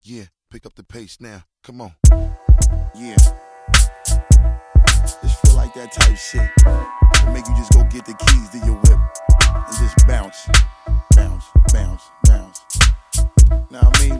Yeah, pick up the pace now. Come on. Yeah. Just feel like that type shit. To make you just go get the keys to your whip and just bounce. Bounce, bounce, bounce. Know what I mean?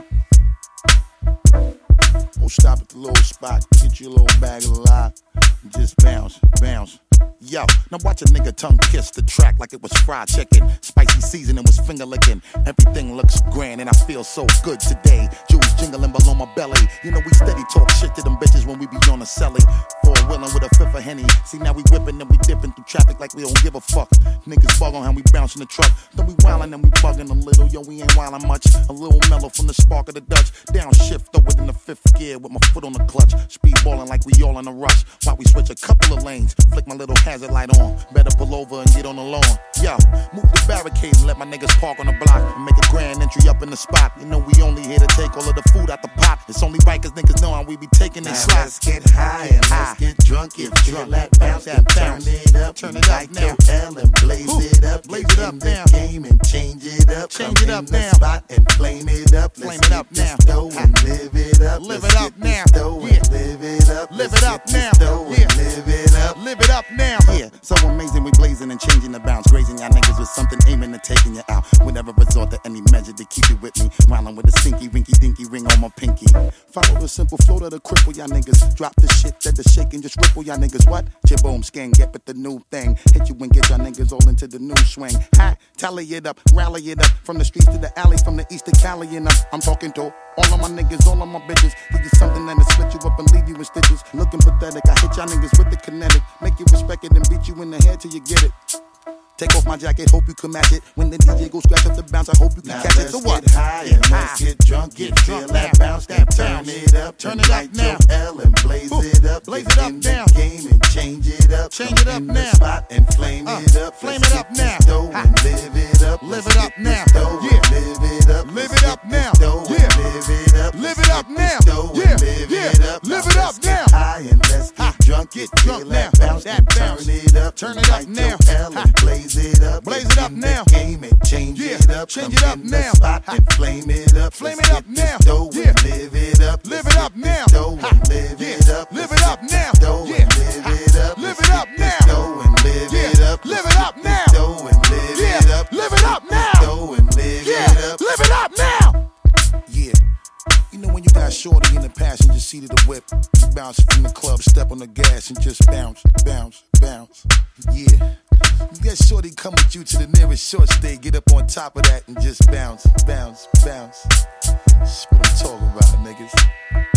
Go stop at the little spot, get you a little bag of lie, and just bounce, bounce. Yo, now watch a nigga tongue kiss the track like it was fried chicken. Spicy seasoning was finger licking. Everything looks grand and I feel so good today. Jewels jingling below my belly. You know we steady talk shit to them bitches when we be on the celly. Four-wheeling with a fifth of Henny. See now we whipping and we dipping through traffic like we don't give a fuck. Niggas bug on how we bouncing the truck. Then we wildin' and we bugging a little. Yo, we ain't wildin' much. A little mellow from the spark of the Dutch. Downshift throw it in the fifth gear with my foot on the clutch. Speedballin' like we all in a rush. While we switch a couple of lanes. Flick my little hazard light on. Better pull over and get on the lawn. Yo, move the barricades and let my niggas park on the block and make a grand entry up in the spot. You know we only here to take all of the food out the pot. It's only right cause niggas know how we be taking they slots. Let's get high and let's get drunk. If feel that bounce, then turn it up. Turn it up now. L and blaze it up. Blaze it up now. Game and change it up. Change it up now. Spot and flame it up. Flame it up now. And live it up. Live it up now. Yeah. Live it up. Live it up now. Yeah. Live it up. Live it up now. Yeah, so amazing, we blazing and changing the bounce. Grazing y'all niggas with something aiming to taking you out. We never resort to any measure to keep you with me. Wildin' with a stinky, rinky, dinky ring on my pinky. Follow the simple flow to the cripple y'all niggas. Drop the shit that the shake and just ripple y'all niggas. What? Boom, skin, get with the new thing. Hit you and get y'all niggas all into the new swing. Ha, tally it up, rally it up. From the streets to the alley, from the east to Cali and up. I'm talking to all of my niggas, all of my bitches. Give you something that'll split you up and leave you in stitches. Looking pathetic, I hit y'all niggas with the kinetic. Make you respect it and beat you in the head till you get it. Take off my jacket, hope you can match it. When the DJ go scratch up the bounce, I hope you can catch it. So what? Let's get high and let's get drunk. Get drunk, that bounce, then turn it up. Turn it up now. L and blaze it up. Blaze it up now. Game and change it up. Change it up in now. The spot and flame it up. Flame it up now. And live it up. Live it up now. Yeah. Live it up. Live it up now. Yeah. Live it up. Live it up now. Yeah. Live it up now. High and let's get drunk. Get drunk now. Bounce, That bounce. turn it up. Turn it up now. L and blaze it up. Blaze it up now. Game and change it up. Change it up now. Spot and flame it up. Flame it up now. Yeah. Live it up. Live it up now. Live it up. Live it up now. Yeah. Live it up. Live it up now. Live it up. Live it up now. Live it up. Live it up now. Live it up. Live it up now. Yeah. You know when you got shorty in the passenger seat of the whip, you bounce from the club, step on the gas and just bounce, bounce, bounce. Yeah. You get shorty come with you to the nearest short stay, get up on top of that and just bounce, bounce, bounce. That's what I'm talking about, niggas.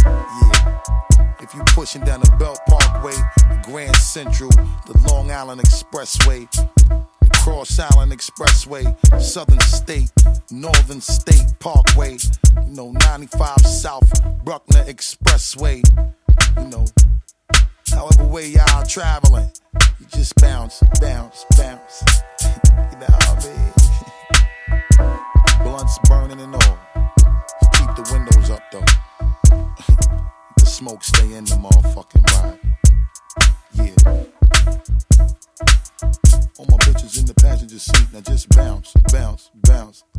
Yeah. If you pushing down the Belt Parkway, the Grand Central, the Long Island Expressway, the Cross Island Expressway, Southern State, Northern State Parkway, you know, 95 South, Bruckner Expressway, you know, however way y'all traveling, you just bounce, bounce, bounce. You know what I mean? Blunts burning and all. Just keep the windows up though. The smoke stay in the motherfucking ride. Yeah. All my bitches in the passenger seat, now just bounce, bounce, bounce.